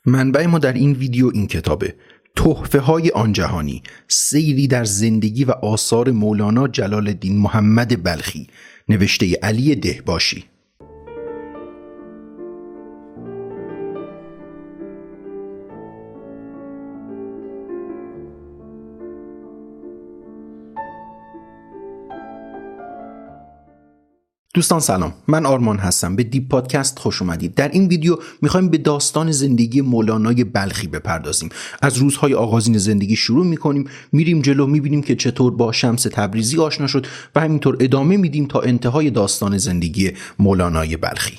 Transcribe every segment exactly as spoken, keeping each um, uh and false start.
منبع ما در این ویدیو این کتابه: تحفه های آن جهانی، سیری در زندگی و آثار مولانا جلال الدین محمد بلخی، نوشته علی دهباشی. دوستان سلام، من آرمان هستم. به دیپ پادکست خوش اومدید. در این ویدیو میخوایم به داستان زندگی مولانای بلخی بپردازیم. از روزهای آغازین زندگی شروع میکنیم، میریم جلو، میبینیم که چطور با شمس تبریزی آشنا شد و همینطور ادامه میدیم تا انتهای داستان زندگی مولانای بلخی.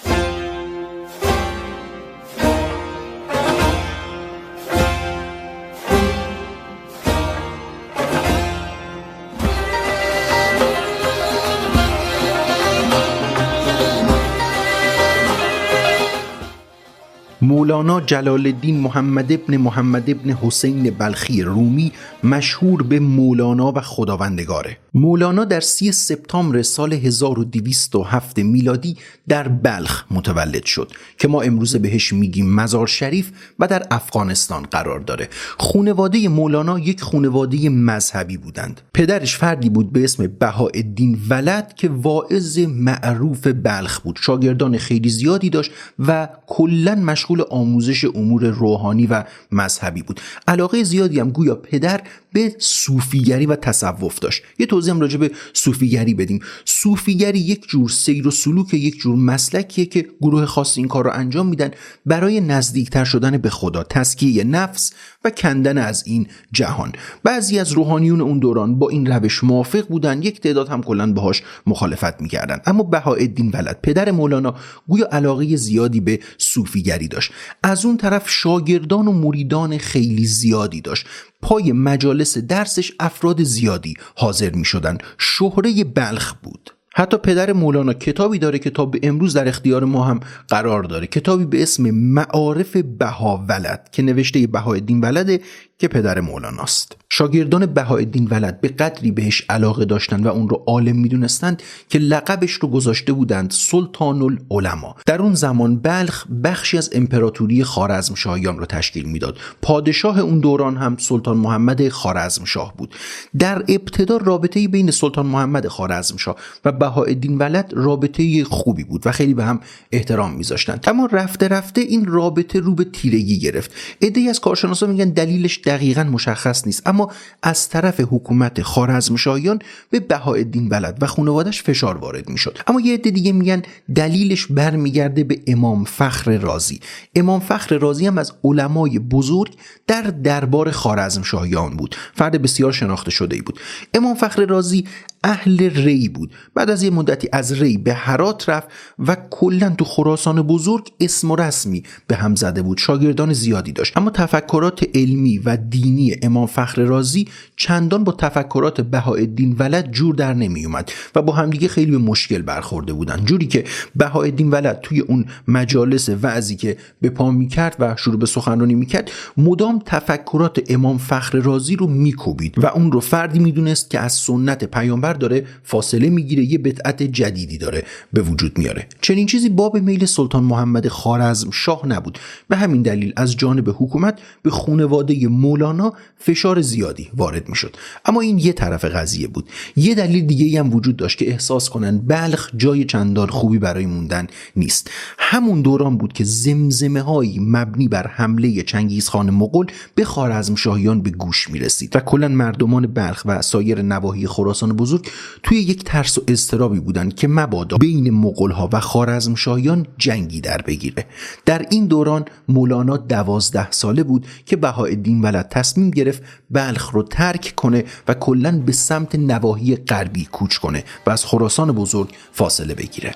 مولانا جلال الدین محمد ابن محمد ابن حسین بلخی رومی، مشهور به مولانا و خداوندگاره. مولانا در سی سپتامبر سال هزار و دویست و هفت میلادی در بلخ متولد شد که ما امروز بهش میگیم مزار شریف و در افغانستان قرار داره. خانواده مولانا یک خانواده مذهبی بودند. پدرش فردی بود به اسم بهاءالدین ولد که واعظ معروف بلخ بود. شاگردان خیلی زیادی داشت و کلاً مشغول آموزش امور روحانی و مذهبی بود. علاقه زیادی هم گویا پدر به صوفیگری و تصوف داشت. یه توضیح هم راجع به صوفیگری بدیم. صوفیگری یک جور سیر و سلوک، یک جور مسلکیه که گروه خاص این کار رو انجام میدن برای نزدیکتر شدن به خدا، تزکیه نفس و کندن از این جهان. بعضی از روحانیون اون دوران با این روش موافق بودن، یک تعداد هم کلاً باهاش مخالفت میکردن. اما بهاءالدین ولد پدر مولانا گویا علاقه زیادی به صوفیگری داشت. از اون طرف شاگردان و مریدان خیلی زیادی داشت. پای مجالس درسش افراد زیادی حاضر می شدن. شهره بلخ بود. حتی پدر مولانا کتابی داره که تا به امروز در اختیار ما هم قرار داره، کتابی به اسم معارف بهاولد که نوشته بهاءالدین ولده که پدر مولاناست. شاگردان بهاءالدین ولد به قدری بهش علاقه داشتند و اون رو عالم میدونستند که لقبش رو گذاشته بودند سلطان العلماء. در اون زمان بلخ بخشی از امپراتوری خوارزمشاهیان رو تشکیل میداد. پادشاه اون دوران هم سلطان محمد خوارزمشاه بود. در ابتدا رابطه‌ای بین سلطان محمد خوارزمشاه و بهاءالدین ولد رابطه خوبی بود و خیلی به هم احترام میذاشتند. اما رفته رفته این رابطه رو به تیرگی گرفت. عده‌ای از کارشناسان میگن دلیلش دقیقاً مشخص نیست، اما از طرف حکومت خوارزمشاهیان به بهاءالدین ولد و خانواده‌اش فشار وارد میشد. اما یه عده دیگه میگن دلیلش برمیگرده به امام فخر رازی. امام فخر رازی هم از علمای بزرگ در دربار خوارزمشاهیان بود. فرد بسیار شناخته شده‌ای بود. امام فخر رازی اهل ری بود. بعد از یه مدتی از ری به هرات رفت و کلا تو خراسان بزرگ اسم و رسمی به هم زده بود. شاگردان زیادی داشت. اما تفکرات علمی و دینی امام فخر رازی چندان با تفکرات بهاءالدین ولد جور در نمی اومد و با همدیگه خیلی به مشکل برخورده بودن، جوری که بهاءالدین ولد توی اون مجالس وعظی که به پا میکرد و شروع به سخنرانی میکرد مدام تفکرات امام فخر رازی رو میکوبید و اون رو فردی میدونست که از سنت پیامبر داره فاصله میگیره، یه بدعت جدیدی داره به وجود میاره. چنین چیزی باب میل سلطان محمد خوارزمشاه نبود. به همین دلیل از جانب حکومت به خانواده مولانا فشار زیادی وارد میشد. اما این یه طرف قضیه بود. یه دلیل دیگه هم وجود داشت که احساس کنن بلخ جای چندان خوبی برای موندن نیست. همون دوران بود که زمزمه هایی مبنی بر حمله چنگیزخان مغول به خوارزمشاهیان به گوش میرسید و کلا مردمان بلخ و سایر نواحی خراسان بزرگ توی یک ترس و اضطرابی بودن که مبادا بین مغول ها و خوارزمشاهیان جنگی در بگیره. در این دوران مولانا دوازده ساله بود که بهاءالدین ولد تصمیم گرفت بلخ رو ترک کنه و کلاً به سمت نواحی غربی کوچ کنه و از خراسان بزرگ فاصله بگیره.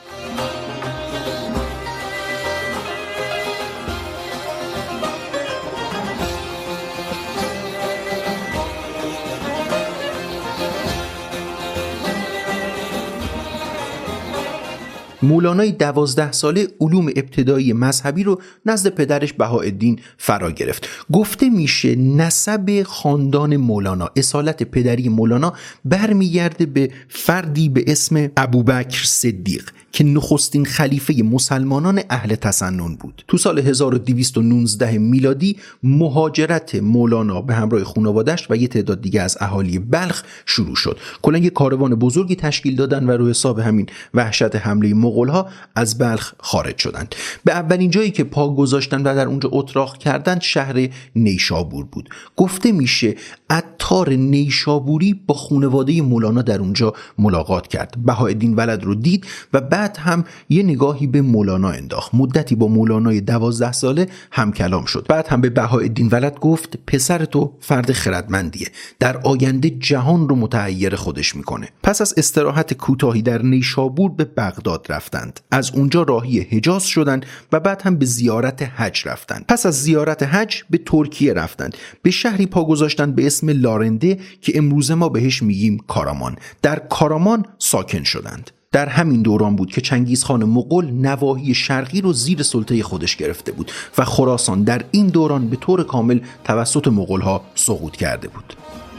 مولانای دوازده ساله علوم ابتدایی مذهبی رو نزد پدرش بهاءالدین فرا گرفت. گفته میشه نسب خاندان مولانا، اصالت پدری مولانا برمیگرده به فردی به اسم ابوبکر صدیق که نخستین خلیفه مسلمانان اهل تسنن بود. تو سال هزار و دویست و نوزده میلادی مهاجرت مولانا به همراه خانواده‌اش و یه تعداد دیگه از اهالی بلخ شروع شد. کلاً یه کاروان بزرگی تشکیل دادن و رو حساب همین وحشت حمله مغول‌ها از بلخ خارج شدند. به اولین جایی که پا گذاشتن و در اونجا اتراق کردند شهر نیشابور بود. گفته میشه عطار نیشابوری با خانواده مولانا در اونجا ملاقات کرد. بهاءالدین ولد رو دید و بعد هم یه نگاهی به مولانا انداخت. مدتی با مولانای دوازده ساله هم کلام شد. بعد هم به بهاءالدین ولد گفت پسر تو فرد خردمندیه، در آینده جهان رو متحیر خودش میکنه. پس از استراحت کوتاهی در نیشابور به بغداد رفتند. از اونجا راهی حجاز شدند و بعد هم به زیارت حج رفتند. پس از زیارت حج به ترکیه رفتند. به شهری پا گذاشتند به اسم لارنده که امروز ما بهش میگیم کارامان. در کارامان ساکن شدند. در همین دوران بود که چنگیزخان مغول نواحی شرقی رو زیر سلطه خودش گرفته بود و خراسان در این دوران به طور کامل توسط مغول‌ها سقوط کرده بود.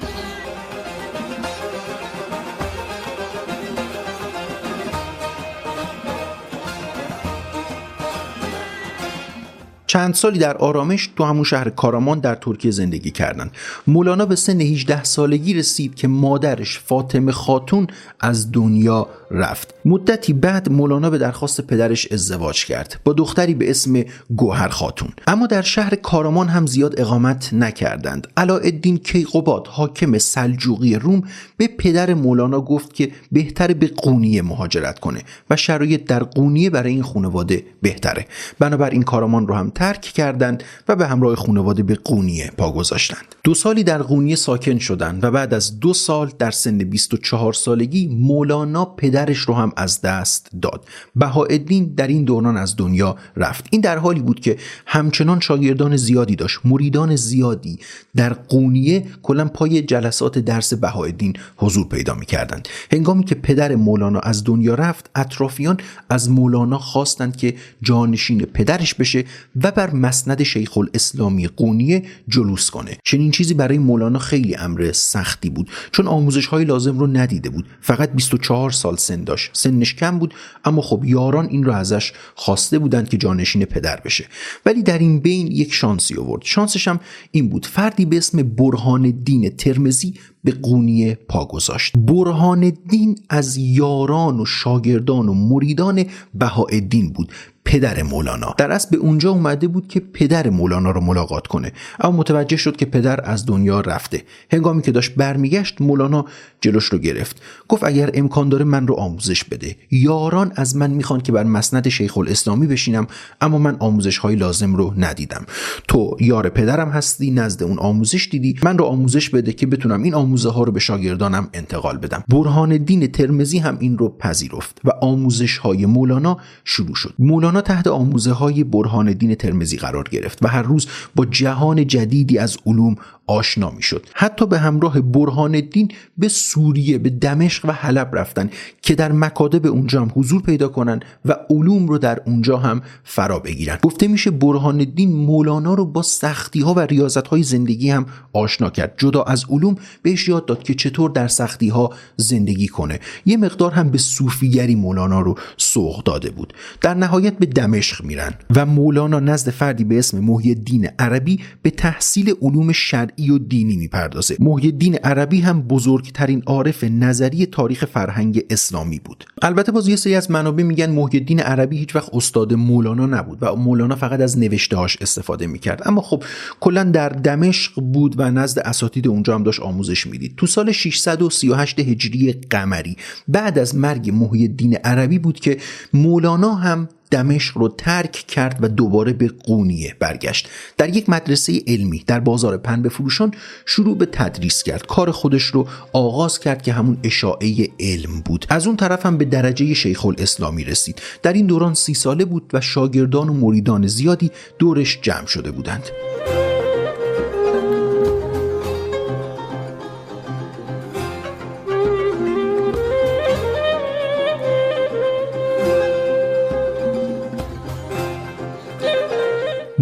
چند سالی در آرامش تو همون شهر کارامان در ترکیه زندگی کردند. مولانا به سن هجده سالگی رسید که مادرش فاطمه خاتون از دنیا رفت. مدتی بعد مولانا به درخواست پدرش ازدواج کرد با دختری به اسم گوهر خاتون. اما در شهر کارامان هم زیاد اقامت نکردند. علاءالدین کیقوباد حاکم سلجوقی روم به پدر مولانا گفت که بهتره به قونیه مهاجرت کنه و شرایط در قونیه برای این خانواده بهتره. بنابراین کارامان رو هم ترک کردند و به همراه خانواده به قونیه پا گذاشتند. دو سالی در قونیه ساکن شدند و بعد از دو سال در سن بیست و چهار سالگی مولانا پدرش رو هم از دست داد. بهاءالدین در این دوران از دنیا رفت. این در حالی بود که همچنان شاگردان زیادی داشت. مریدان زیادی در قونیه کلاً پای جلسات درس بهاءالدین حضور پیدا می‌کردند. هنگامی که پدر مولانا از دنیا رفت، اطرافیان از مولانا خواستند که جانشین پدرش بشه و بر مسند شیخ الاسلامی قونیه جلوس کنه. چنین چیزی برای مولانا خیلی امر سختی بود، چون آموزش‌های لازم رو ندیده بود. فقط بیست و چهار سال سن داشت. سنش کم بود، اما خب یاران این رو ازش خواسته بودند که جانشین پدر بشه. ولی در این بین یک شانسی آورد. شانسش هم این بود: فردی به اسم برهان الدین ترمذی به قونیه پا گذاشت. برهان الدین از یاران و شاگردان و مریدان بهاءالدین بود، پدر مولانا. در اصل به اونجا اومده بود که پدر مولانا رو ملاقات کنه، اما متوجه شد که پدر از دنیا رفته. هنگامی که داشت برمیگشت، مولانا جلوش رو گرفت. گفت اگر امکان داره من رو آموزش بده. یاران از من میخوان که بر مسند شیخ الاسلامی بشینم، اما من آموزش های لازم رو ندیدم. تو یار پدرم هستی، نزد اون آموزش دیدی، من رو آموزش بده که بتونم این آموزه ها رو به شاگردانم انتقال بدم. برهان الدین ترمذی هم این رو پذیرفت و آموزش های مولانا شروع شد. مولانا تحت آموزه های برهان الدین ترمذی قرار گرفت و هر روز با جهان جدیدی از علوم آشنا می شد. حتی به همراه برهان الدین به سوریه، به دمشق و حلب رفتن که در مکاتب اونجا هم حضور پیدا کنن و علوم رو در اونجا هم فرا بگیرن. گفته میشه برهان الدین مولانا رو با سختی ها و ریاضت های زندگی هم آشنا کرد. جدا از علوم بهش یاد داد که چطور در سختی ها زندگی کنه. یه مقدار هم به صوفیگری مولانا رو سوق داده بود. در نهایت به دمشق میرن و مولانا نزد فردی به اسم محی الدین عربی به تحصیل علوم شرعی و دینی میپردازه. محی الدین عربی هم بزرگترین عارف نظری تاریخ فرهنگ اسلامی بود. البته باز یه سری از منابع میگن محی الدین عربی هیچ وقت استاد مولانا نبود و مولانا فقط از نوشته‌هاش استفاده میکرد، اما خب کلا در دمشق بود و نزد اساتید اونجا هم داشت آموزش میدید. تو سال ششصد و سی و هشت هجری قمری بعد از مرگ محی الدین عربی بود که مولانا هم دمشق رو ترک کرد و دوباره به قونیه برگشت. در یک مدرسه علمی در بازار پنبه فروشان شروع به تدریس کرد. کار خودش رو آغاز کرد که همون اشاعه علم بود. از اون طرف هم به درجه شیخ الاسلامی رسید. در این دوران سی ساله بود و شاگردان و مریدان زیادی دورش جمع شده بودند.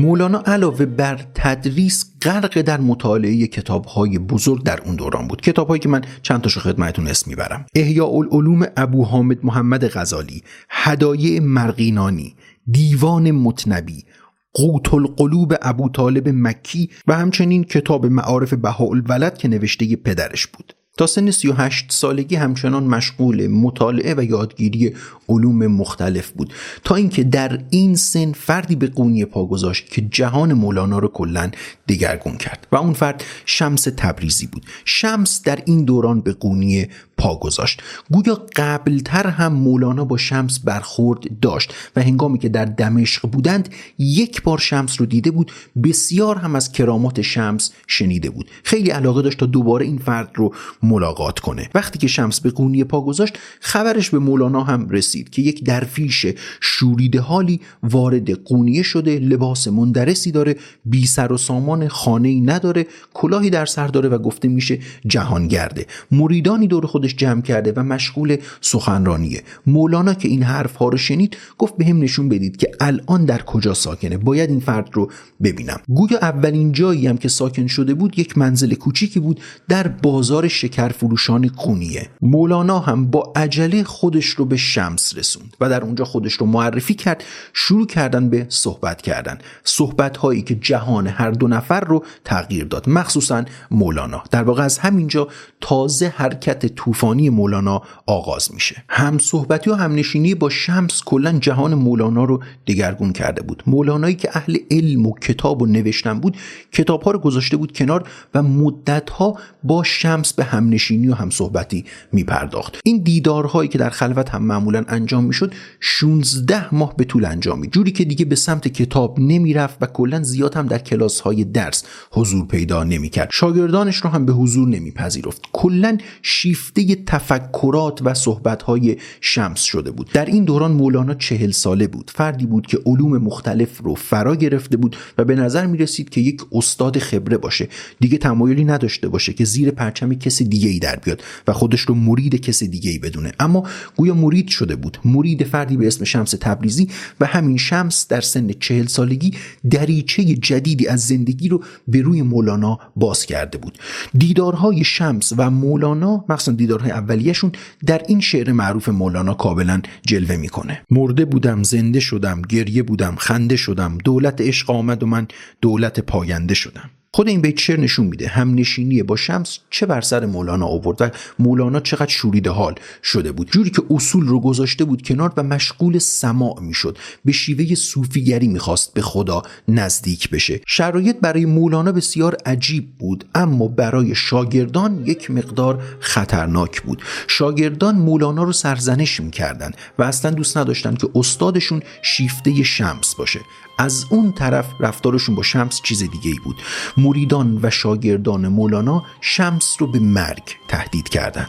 مولانا علاوه بر تدریس غرق در مطالعه کتاب‌های بزرگ در اون دوران بود. کتاب‌هایی که من چند تاشو خدمتتون اسم میبرم: احیاء العلوم ابو حامد محمد غزالی، هدایع مرقینانی، دیوان متنبی، قوت القلوب ابو طالب مکی و همچنین کتاب معارف بهاءالولد که نوشته پدرش بود. تا سن سی و هشت سالگی همچنان مشغول مطالعه و یادگیری علوم مختلف بود، تا اینکه در این سن فردی به قونیه پا گذاشت که جهان مولانا رو کلاً دگرگون کرد و اون فرد شمس تبریزی بود. شمس در این دوران به قونیه پا گذاشت. گویا قبلتر هم مولانا با شمس برخورد داشت و هنگامی که در دمشق بودند یک بار شمس رو دیده بود، بسیار هم از کرامات شمس شنیده بود. خیلی علاقه داشت تا دوباره این فرد رو ملاقات کنه. وقتی که شمس به قونیه پا گذاشت، خبرش به مولانا هم رسید که یک درویش شوریده حالی وارد قونیه شده، لباس مندرسی داره، بی سر و سامان، خانه‌ای نداره، کلاهی در سر داره و گفته میشه جهانگرده. مریدانی دور خودش جمع کرده و مشغول سخنرانیه. مولانا که این حرف ها رو شنید گفت به هم نشون بدید که الان در کجا ساکنه، باید این فرد رو ببینم. گویا اولین جایی هم که ساکن شده بود یک منزل کوچیکی بود در بازار شکرفروشان قونیه. مولانا هم با عجله خودش رو به شمس رسوند و در اونجا خودش رو معرفی کرد. شروع کردن به صحبت کردن، صحبت هایی که جهان هر دو نفر رو تغییر داد، مخصوصا مولانا. در واقع از همینجا تازه حرکت طوفانی مولانا آغاز میشه. هم صحبتی و هم نشینی با شمس کلا جهان مولانا رو دگرگون کرده بود. مولانایی که اهل علم و کتاب و نوشتن بود، کتاب‌ها رو گذاشته بود کنار و مدت‌ها با شمس به هم نشینی و هم صحبتی میپرداخت. این دیدارهایی که در خلوت هم معمولا انجام میشد شانزده ماه به طول انجامید، جوری که دیگه به سمت کتاب نمیرفت و کلا زیاد هم در کلاس‌های درس حضور پیدا نمیکرد. شاگردانش رو هم به حضور نمیپذیرفت. کلا شیفته تفکرات و صحبت‌های شمس شده بود. در این دوران مولانا چهل ساله بود. فردی بود که علوم مختلف رو فرا گرفته بود و به نظر می رسید که یک استاد خبره باشه. دیگه تمایلی نداشته باشه که زیر پرچم کسی دیگه ای در بیاد و خودش رو مرید کسی دیگه ای بدونه. اما گویا مرید شده بود، مرید فردی به اسم شمس تبریزی، و همین شمس در سن چهل سالگی دریچه جدیدی از زندگی رو به روی مولانا باز کرده بود. دیدارهای شمس و مولانا، مخصوصا دیدارهای اولیه‌شون، در این شعر معروف مولانا کاملا جلوه میکنه. مرده بودم زنده شدم، گریه بودم خنده شدم، دولت عشق آمد و من دولت پاینده شدم. خود این بیت شعر نشون میده هم نشینی با شمس چه بر سر مولانا آورد و مولانا چقدر شوریده حال شده بود، جوری که اصول رو گذاشته بود کنار و مشغول سماع میشد. به شیوه صوفیگری میخواست به خدا نزدیک بشه. شرایط برای مولانا بسیار عجیب بود، اما برای شاگردان یک مقدار خطرناک بود. شاگردان مولانا رو سرزنش میکردن و اصلا دوست نداشتن که استادشون شیفته شمس باشه. از اون طرف رفتارشون با شمس چیز دیگه ای بود. مریدان و شاگردان مولانا شمس رو به مرگ تهدید کردند.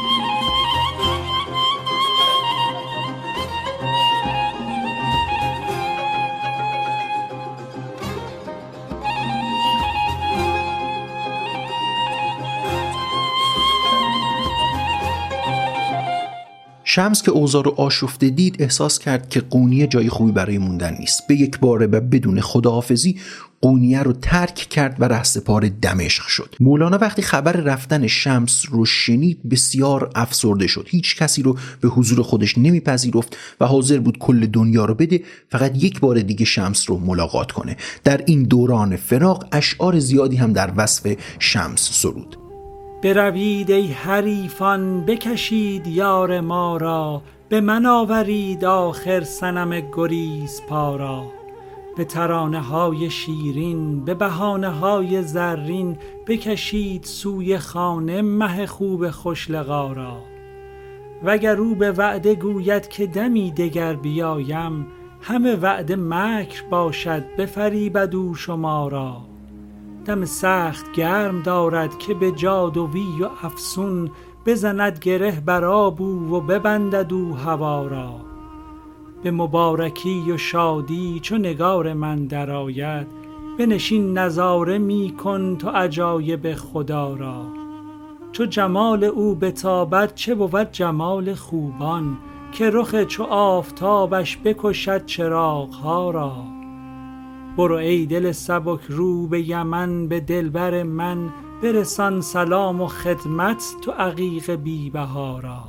شمس که اوضاع رو آشفته دید احساس کرد که قونیه جای خوبی برای موندن نیست. به یک باره و بدون خداحافظی قونیه رو ترک کرد و رهسپار دمشق شد. مولانا وقتی خبر رفتن شمس رو شنید بسیار افسرده شد. هیچ کسی رو به حضور خودش نمیپذیرفت و حاضر بود کل دنیا رو بده فقط یک بار دیگه شمس رو ملاقات کنه. در این دوران فراق اشعار زیادی هم در وصف شمس سرود. بروید ای حریفان بکشید یار ما را، به من آورید آخر صنم گریز پارا. به ترانه های شیرین به بهانه های زرین، بکشید سوی خانه مه خوب خوشلقا را. وگر او به وعده گوید که دمی دگر بیایم، همه وعده مکر باشد بفریبد او شما را. دم سخت گرم دارد که به جادوی و افسون، بزند گره بر آب او و ببندد او هوا را. به مبارکی و شادی چو نگار من درآید، بنشین نظاره می کن تو عجایب خدا را. چو جمال او بتابد چه بود جمال خوبان، که رخ چو آفتابش بکشد چراغ ها را. برو ای دل سبک رو به یمن، به دلبر من برسان سلام و خدمت تو عقیق بی بهارا.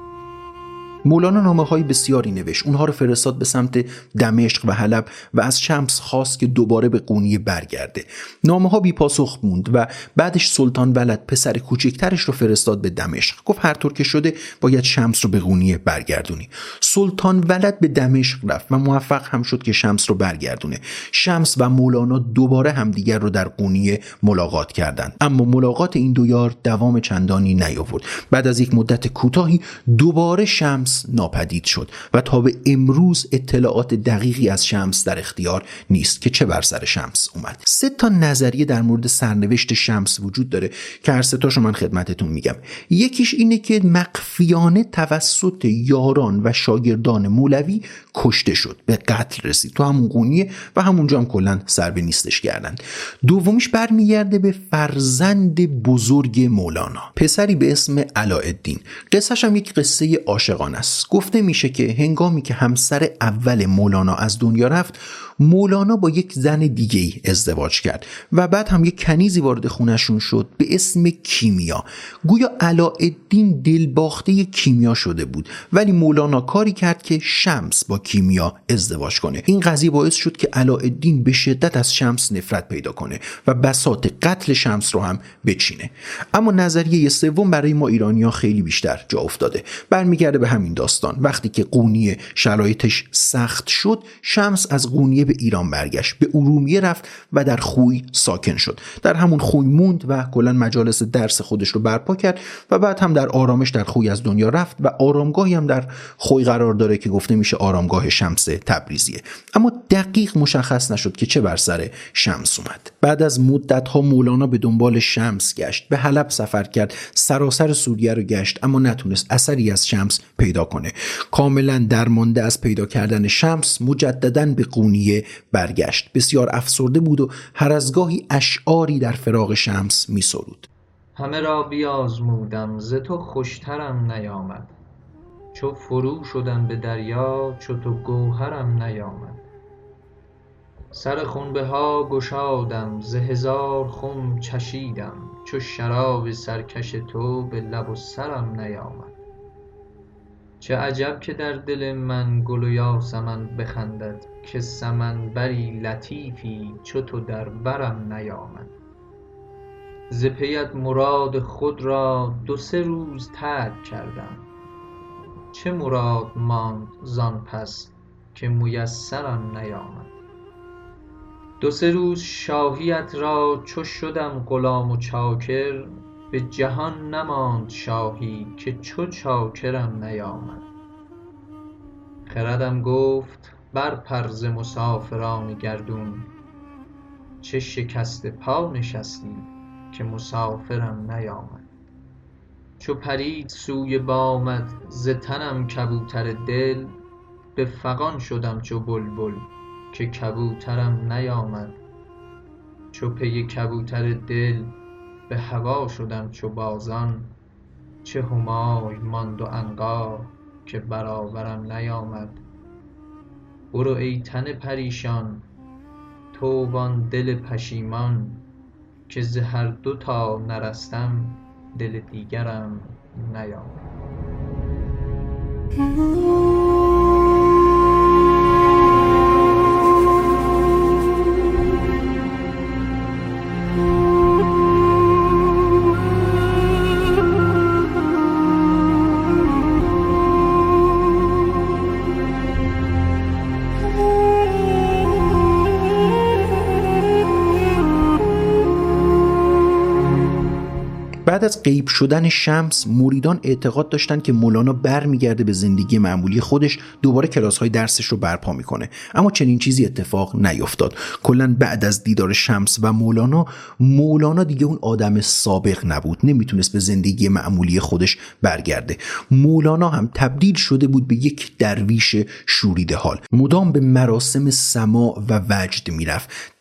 مولانا نامه‌های بسیاری نوشت. اونها رو فرستاد به سمت دمشق و حلب و از شمس خواست که دوباره به قونیه برگرده. نامه‌ها بی پاسخ موند و بعدش سلطان ولد پسر کوچکترش رو فرستاد به دمشق. گفت هر طور که شده باید شمس رو به قونیه برگردونی. سلطان ولد به دمشق رفت و موفق هم شد که شمس رو برگردونه. شمس و مولانا دوباره همدیگر رو در قونیه ملاقات کردند. اما ملاقات این دو یار دوام چندانی نیاورد. بعد از یک مدت کوتاهی دوباره شمس ناپدید شد و تا به امروز اطلاعات دقیقی از شمس در اختیار نیست که چه بر سر شمس اومد. سه تا نظریه در مورد سرنوشت شمس وجود داره که هر سه تاشو من خدمتتون میگم. یکیش اینه که مخفیانه توسط یاران و شاگردان مولوی کشته شد، به قتل رسید تو همون قونیه و همونجا هم کلا سر به نیستش کردن. دومیش برمیگرده به فرزند بزرگ مولانا، پسری به اسم علاءالدین. قصه‌ش هم یک قصه عاشقانه است. گفته میشه که هنگامی که همسر اول مولانا از دنیا رفت، مولانا با یک زن دیگه ای ازدواج کرد و بعد هم یک کنیزی وارد خونشون شد به اسم کیمیا. گویا علاءالدین دلباخته کیمیا شده بود، ولی مولانا کاری کرد که شمس با کیمیا ازدواج کنه. این قضیه باعث شد که علاءالدین به شدت از شمس نفرت پیدا کنه و بساط قتل شمس رو هم بچینه. اما نظریه سوم برای ما ایرانی‌ها خیلی بیشتر جا افتاده. برمیگرده به همین داستان. وقتی که قونیه شرایطش سخت شد، شمس از قونیه به ایران برگشت، به ارومیه رفت و در خوی ساکن شد. در همون خوی موند و کلا مجالس درس خودش رو برپا کرد و بعد هم در آرامش در خوی از دنیا رفت و آرامگاهی هم در خوی قرار داره که گفته میشه آرامگاه شمس تبریزیه. اما دقیق مشخص نشد که چه بر سر شمس اومد. بعد از مدت‌ها مولانا به دنبال شمس گشت، به حلب سفر کرد، سراسر سوریه رو گشت، اما نتونست اثری از شمس پیدا کنه. کاملا درمانده از پیدا کردن شمس مجدداً به قونیه برگشت. بسیار افسرده بود و هر از گاهی اشعاری در فراق شمس می سرود. همه را بیازمودم ز تو خوشترم نیامد، چو فرو شدم به دریا چو تو گوهرم نیامد. سر خنبه ها گشادم ز هزار خم چشیدم، چو شراب سرکش تو به لب و سرم نیامد. چه عجب که در دل من گل و یاسمن بخندد، که سمن بری لطیفی چو تو در برم نیامد. ز پیت مراد خود را دو سه روز ترک کردم، چه مراد ماند زان پس که میسرم نیامد. دو سه روز شاهیت را چو شدم غلام و چاکر، به جهان نماند شاهی که چو چاکرم نیامد. خردم گفت برپر ز مسافران گردون، چه شکسته پا نشستی که مسافرم نیامد. چو پرید سوی بامت ز تنم کبوتر دل، به فغان شدم چو بلبل که کبوترم نیامد. چو پی کبوتر دل به هوا شدم چو بازان، چه همای ماند و عنقا که برابرم نیامد. برو ای تن پریشان تو وان دل پشیمان، که ز هر دو تا نرستم دل دیگرم نیامد. بعد از غیب شدن شمس، مریدان اعتقاد داشتن که مولانا برمیگرده به زندگی معمولی خودش، دوباره کلاس‌های درسش رو برپا میکنه. اما چنین چیزی اتفاق نیفتاد. کلاً بعد از دیدار شمس و مولانا، مولانا دیگه اون آدم سابق نبود، نمیتونست به زندگی معمولی خودش برگرده. مولانا هم تبدیل شده بود به یک درویش شوریده حال، مدام به مراسم سماع و وجد میرفت.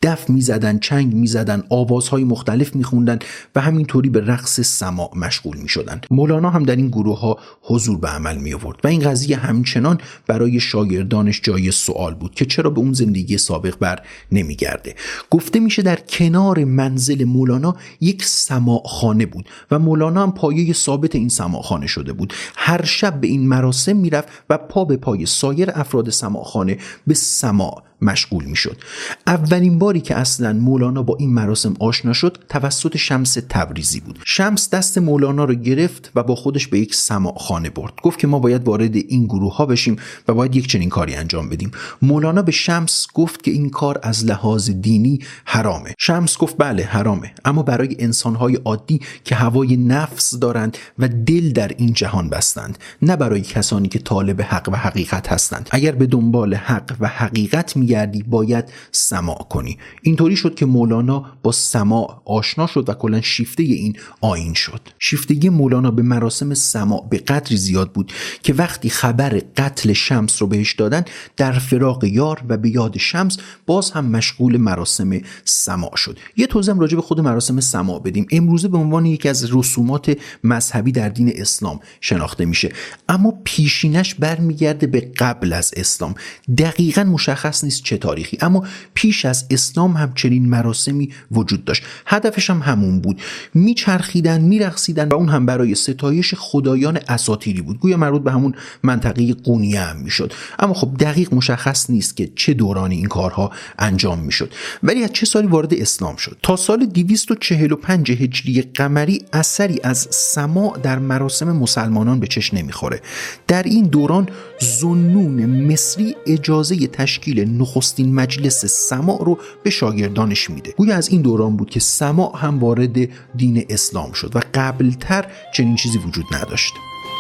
دف میزدن، چنگ میزدن، آوازهای مختلف میخوندن و همینطوری به رقص سماع مشغول میشدن. مولانا هم در این گروه ها حضور به عمل می آورد و این قضیه همچنان برای شاگردانش جای سوال بود که چرا به اون زندگی سابق بر نمیگرده. گفته میشه در کنار منزل مولانا یک سماعخانه بود و مولانا هم پایه ثابت این سماعخانه شده بود. هر شب به این مراسم میرفت و پا به پای سایر افراد سماعخانه به سماع مشغول می شد. اولین باری که اصلا مولانا با این مراسم آشنا شد توسط شمس تبریزی بود. شمس دست مولانا رو گرفت و با خودش به یک سماعخانه برد. گفت که ما باید وارد این گروه ها بشیم و باید یک چنین کاری انجام بدیم. مولانا به شمس گفت که این کار از لحاظ دینی حرامه. شمس گفت بله حرامه، اما برای انسانهای عادی که هوای نفس دارند و دل در این جهان بستند، نه برای کسانی که طالب حق و حقیقت هستند. اگر به دنبال حق و حقیقت می گردی باید سماع کنی. اینطوری شد که مولانا با سماع آشنا شد و کلا شیفته این آیین شد. شیفتگی مولانا به مراسم سماع به قدری زیاد بود که وقتی خبر قتل شمس رو بهش دادن، در فراق یار و به یاد شمس باز هم مشغول مراسم سماع شد. یه توضیح راجع به خود مراسم سماع بدیم. امروزه به عنوان یکی از رسومات مذهبی در دین اسلام شناخته میشه، اما پیشینش برمیگرده به قبل از اسلام. دقیقاً مشخص نیست چه تاریخی، اما پیش از اسلام هم چنین مراسمی وجود داشت. هدفش هم همون بود، میچرخیدن، میرقصیدن و اون هم برای ستایش خدایان اساطیری بود، گویا مربوط به همون منطقه قونیه هم میشد. اما خب دقیق مشخص نیست که چه دورانی این کارها انجام میشد. ولی از چه سالی وارد اسلام شد؟ تا سال دویست و چهل و پنج هجری قمری اثری از سماع در مراسم مسلمانان به چشم نمیخوره. در این دوران ذوالنون مصری اجازه تشکیل نخستین مجلس سماع رو به شاگردانش میده. گویا از این دوران بود که سماع هم وارد دین اسلام شد و قبلتر چنین چیزی وجود نداشت.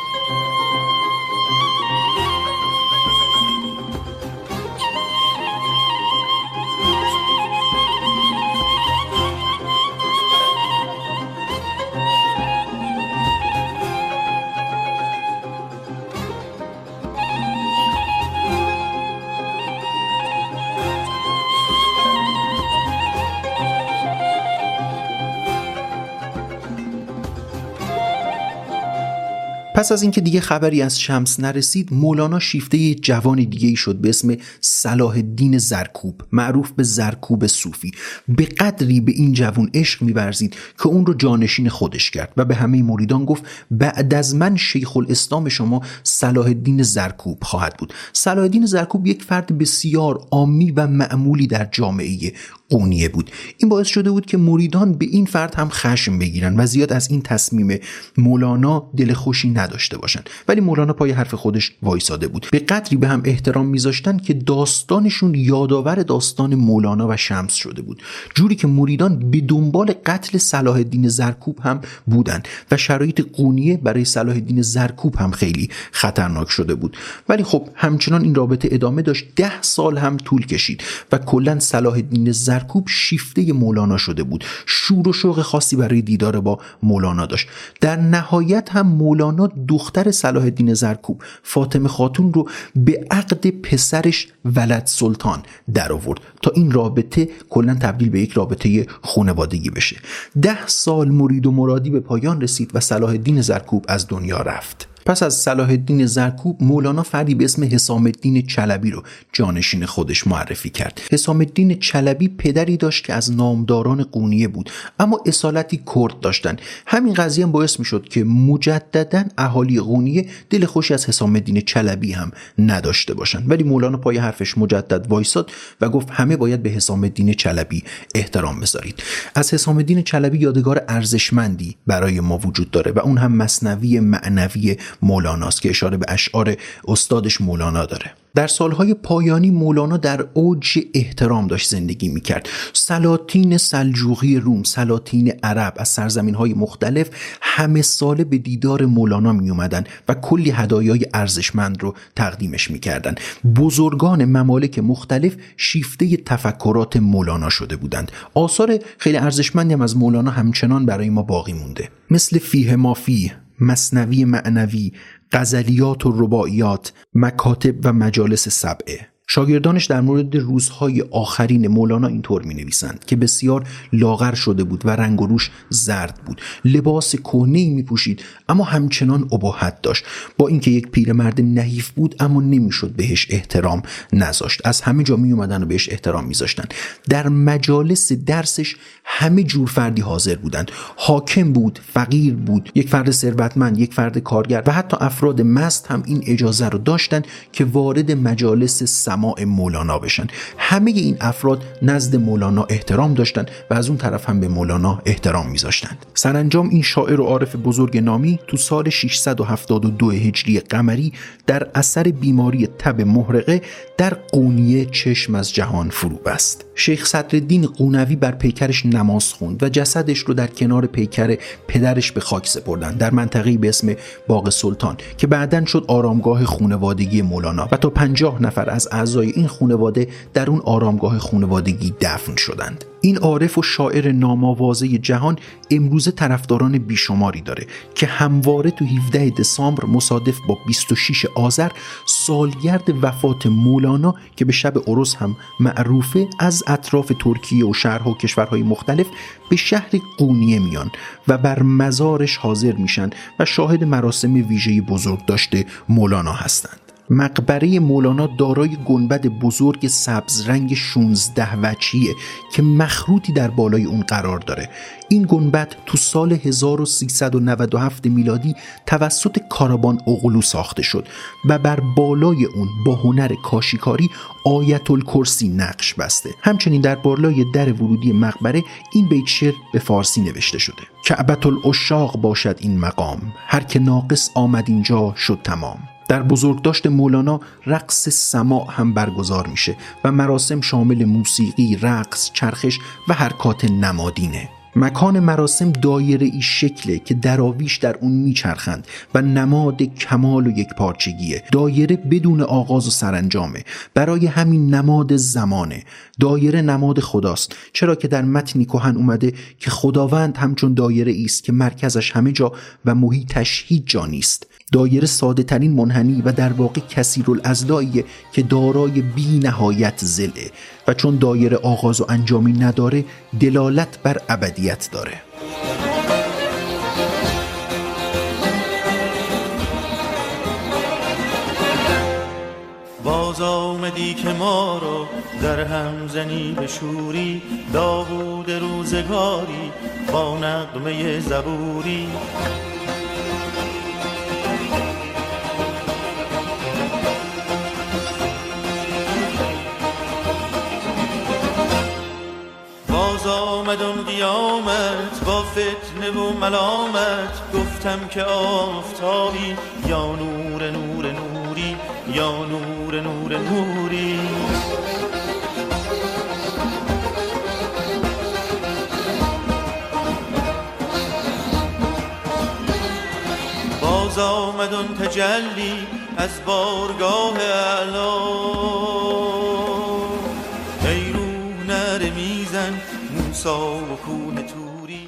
پس از اینکه دیگه خبری از شمس نرسید، مولانا شیفته جوان دیگه‌ای شد به اسم صلاح الدین زرکوب، معروف به زرکوب صوفی. به قدری به این جوان عشق می‌ورزید که اون رو جانشین خودش کرد و به همه مریدان گفت بعد از من شیخ الاسلام شما صلاح الدین زرکوب خواهد بود. صلاح الدین زرکوب یک فرد بسیار عامی و معمولی در جامعه قونیه بود. این باعث شده بود که مریدان به این فرد هم خشم بگیرن و زیاد از این تصمیم مولانا دل خوشی نداشته باشن. ولی مولانا پای حرف خودش وایساده بود. به قدری به هم احترام میذاشتن که داستانشون یادآور داستان مولانا و شمس شده بود، جوری که مریدان به دنبال قتل صلاح الدین زرکوب هم بودن و شرایط قونیه برای صلاح الدین زرکوب هم خیلی خطرناک شده بود. ولی خب همچنان این رابطه ادامه داشت. ده سال هم طول کشید و کلا صلاح الدین زرکوب شیفته مولانا شده بود. شور و شوق خاصی برای دیدار با مولانا داشت. در نهایت هم مولانا دختر صلاح الدین زرکوب، فاطمه خاتون رو به عقد پسرش ولد سلطان در آورد تا این رابطه کلا تبدیل به یک رابطه خانوادگی بشه. ده سال مرید و مرادی به پایان رسید و صلاح الدین زرکوب از دنیا رفت. پس از صلاح الدین زرکوب مولانا فردی به اسم حسام الدین چلبی رو جانشین خودش معرفی کرد. حسام الدین چلبی پدری داشت که از نامداران قونیه بود، اما اصالتی کرد داشتن. همین قضیه هم باعث می شد که مجددا اهالی قونیه دل خوشی از حسام الدین چلبی هم نداشته باشن. ولی مولانا پای حرفش مجدد وایساد و گفت همه باید به حسام الدین چلبی احترام بذارید. از حسام الدین چلبی یادگار ارزشمندی برای ما وجود داره و اون هم مثنوی معنوی مولاناست که اشاره به اشعار استادش مولانا داره. در سالهای پایانی مولانا در اوج احترام داشت زندگی میکرد. سلاطین سلجوقی روم، سلاطین عرب از سرزمینهای مختلف همه ساله به دیدار مولانا می اومدن و کلی هدایای ارزشمند رو تقدیمش میکردن. بزرگان ممالک مختلف شیفته تفکرات مولانا شده بودند. آثار خیلی ارزشمندی هم از مولانا همچنان برای ما باقی مونده، مثل فیه ما فیه، مثنوی معنوی، غزلیات و رباعیات، مکاتب و مجالس سبعه. شاگردانش در مورد روزهای آخرین مولانا اینطور می نویسند که بسیار لاغر شده بود و رنگ و روش زرد بود، لباس کهنه‌ای می پوشید اما همچنان اباحت داشت. با اینکه یک پیرمرد نحیف بود اما نمیشد بهش احترام نذاشت. از همه جا می اومدن و بهش احترام میذاشتن. در مجالس درسش همه جور فردی حاضر بودند. حاکم بود، فقیر بود، یک فرد ثروتمند، یک فرد کارگر و حتی افراد مست هم این اجازه رو داشتن که وارد مجالس سماع مولانا بشن. همه این افراد نزد مولانا احترام داشتن و از اون طرف هم به مولانا احترام میذاشتن. سرانجام این شاعر و عارف بزرگ نامی تو سال ششصد و هفتاد و دو هجری قمری در اثر بیماری تب محرقه در قونیه چشم از جهان فرو بست. شیخ صدرالدین قونوی بر پیکرش نماز خوند و جسدش رو در کنار پیکر پدرش به خاک سپردند در منطقه‌ای به اسم باغ سلطان که بعداً شد آرامگاه خانوادگی مولانا و تا پنجاه نفر از اعضای این خانواده در اون آرامگاه خانوادگی دفن شدند. این عارف و شاعر نام‌آوازه جهان امروزه طرفداران بیشماری داره که همواره تو هفدهم دسامبر مصادف با بیست و ششم آذر سالگرد وفات مولانا که به شب عرس هم معروفه از اطراف ترکیه و شهرها و کشورهای مختلف به شهر قونیه میان و بر مزارش حاضر میشن و شاهد مراسم ویژه بزرگ داشته مولانا هستند. مقبره مولانا دارای گنبد بزرگ سبز رنگ شانزده وجهیه که مخروطی در بالای اون قرار داره. این گنبد تو سال هزار و سیصد و نود و هفت میلادی توسط کاروان اغلو ساخته شد و بر بالای اون با هنر کاشیکاری آیت الکرسی نقش بسته. همچنین در بالای در ورودی مقبره این بیت شعر به فارسی نوشته شده: کعبة العشاق باشد این مقام، هر که ناقص آمد اینجا شد تمام. در بزرگداشت مولانا رقص سماع هم برگزار میشه و مراسم شامل موسیقی، رقص، چرخش و حرکات نمادینه. مکان مراسم دایره ای شکله که دراویش در اون میچرخند و نماد کمال و یکپارچگیه. دایره بدون آغاز و سرانجامه، برای همین نماد زمانه. دایره نماد خداست، چرا که در متنی کهن اومده که خداوند همچون دایره ایست که مرکزش همه جا و محیطش هیچ جا نیست. دایره ساده ترین منحنی و در واقع کثیرالاضلاعیه که دارای بی نهایت ضلعه و چون دایره آغاز و انجامی نداره دلالت بر ابدیت داره. باز آمدی که ما رو در هم زنی به شوری، داوود روزگاری با نغمه زبوری. باز آمد اون قیامت با فتنه و ملامت، گفتم که آفتابی یا نور نور نوری یا نور نور نوری. باز آمد اون تجلی از بارگاه اعلی، ای روح نره میزن موسی و کوه توری.